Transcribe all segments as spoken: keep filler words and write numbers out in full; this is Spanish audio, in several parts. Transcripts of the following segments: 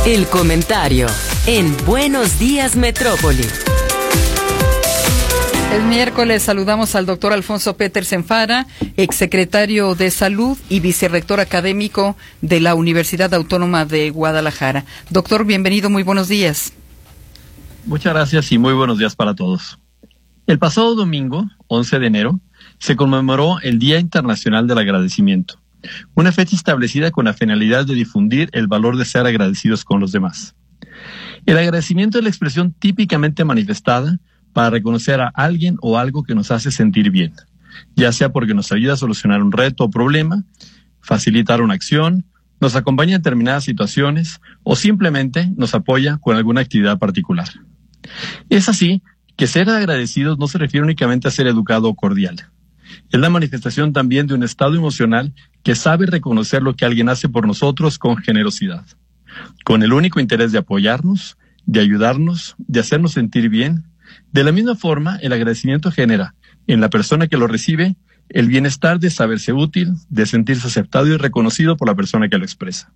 El comentario en Buenos Días Metrópoli. El miércoles saludamos al doctor Alfonso Petersen Fara, exsecretario de Salud y vicerrector académico de la Universidad Autónoma de Guadalajara. Doctor, bienvenido, muy buenos días. Muchas gracias y muy buenos días para todos. El pasado domingo, once de enero, se conmemoró el Día Internacional del Agradecimiento, una fecha establecida con la finalidad de difundir el valor de ser agradecidos con los demás. El agradecimiento es la expresión típicamente manifestada para reconocer a alguien o algo que nos hace sentir bien, ya sea porque nos ayuda a solucionar un reto o problema, facilitar una acción, nos acompaña en determinadas situaciones o simplemente nos apoya con alguna actividad particular. Es así que ser agradecidos no se refiere únicamente a ser educado o cordial. Es la manifestación también de un estado emocional que sabe reconocer lo que alguien hace por nosotros con generosidad, con el único interés de apoyarnos, de ayudarnos, de hacernos sentir bien. De la misma forma, el agradecimiento genera en la persona que lo recibe el bienestar de saberse útil, de sentirse aceptado y reconocido por la persona que lo expresa.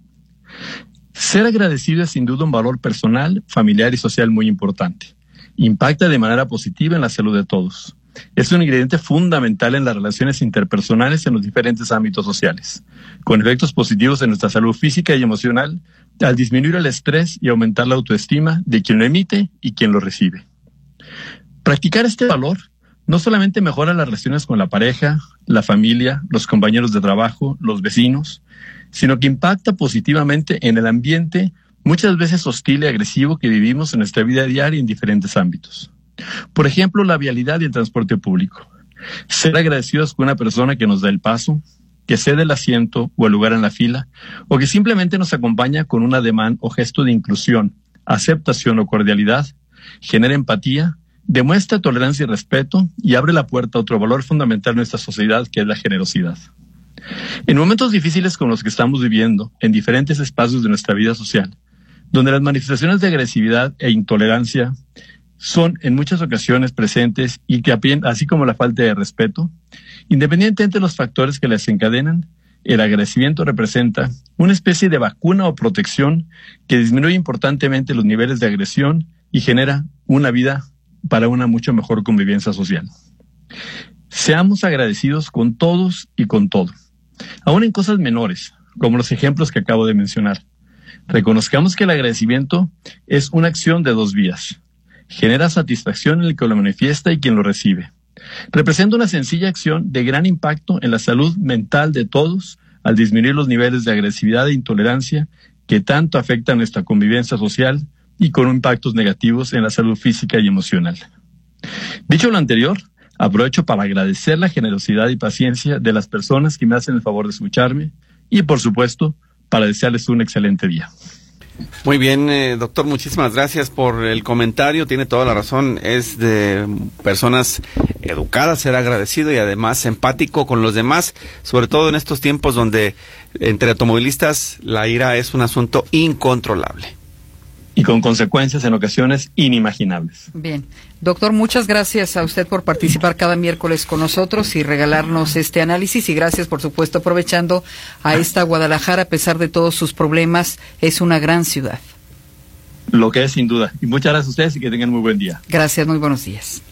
Ser agradecido es sin duda un valor personal, familiar y social muy importante. Impacta de manera positiva en la salud de todos. Es un ingrediente fundamental en las relaciones interpersonales en los diferentes ámbitos sociales, con efectos positivos en nuestra salud física y emocional, al disminuir el estrés y aumentar la autoestima de quien lo emite y quien lo recibe. Practicar este valor no solamente mejora las relaciones con la pareja, la familia, los compañeros de trabajo, los vecinos, sino que impacta positivamente en el ambiente muchas veces hostil y agresivo que vivimos en nuestra vida diaria en diferentes ámbitos. Por ejemplo, la vialidad y el transporte público. Ser agradecidos con una persona que nos da el paso, que cede el asiento o el lugar en la fila, o que simplemente nos acompaña con un ademán o gesto de inclusión, aceptación o cordialidad, genera empatía, demuestra tolerancia y respeto y abre la puerta a otro valor fundamental en nuestra sociedad, que es la generosidad. En momentos difíciles como los que estamos viviendo, en diferentes espacios de nuestra vida social, donde las manifestaciones de agresividad e intolerancia son en muchas ocasiones presentes y que así como la falta de respeto, independientemente de los factores que las encadenan, el agradecimiento representa una especie de vacuna o protección que disminuye importantemente los niveles de agresión y genera una vida para una mucho mejor convivencia social. Seamos agradecidos con todos y con todo, aún en cosas menores, como los ejemplos que acabo de mencionar. Reconozcamos que el agradecimiento es una acción de dos vías. Genera satisfacción en el que lo manifiesta y quien lo recibe. Representa una sencilla acción de gran impacto en la salud mental de todos al disminuir los niveles de agresividad e intolerancia que tanto afectan nuestra convivencia social y con impactos negativos en la salud física y emocional. Dicho lo anterior, aprovecho para agradecer la generosidad y paciencia de las personas que me hacen el favor de escucharme y, por supuesto, para desearles un excelente día. Muy bien, eh, doctor, muchísimas gracias por el comentario. Tiene toda la razón, es de personas educadas ser agradecido y además empático con los demás, sobre todo en estos tiempos donde entre automovilistas la ira es un asunto incontrolable. Y con consecuencias en ocasiones inimaginables. Bien. Doctor, muchas gracias a usted por participar cada miércoles con nosotros y regalarnos este análisis, y gracias, por supuesto, aprovechando a esta Guadalajara, a pesar de todos sus problemas, es una gran ciudad. Lo que es, sin duda. Y muchas gracias a ustedes y que tengan muy buen día. Gracias, muy buenos días.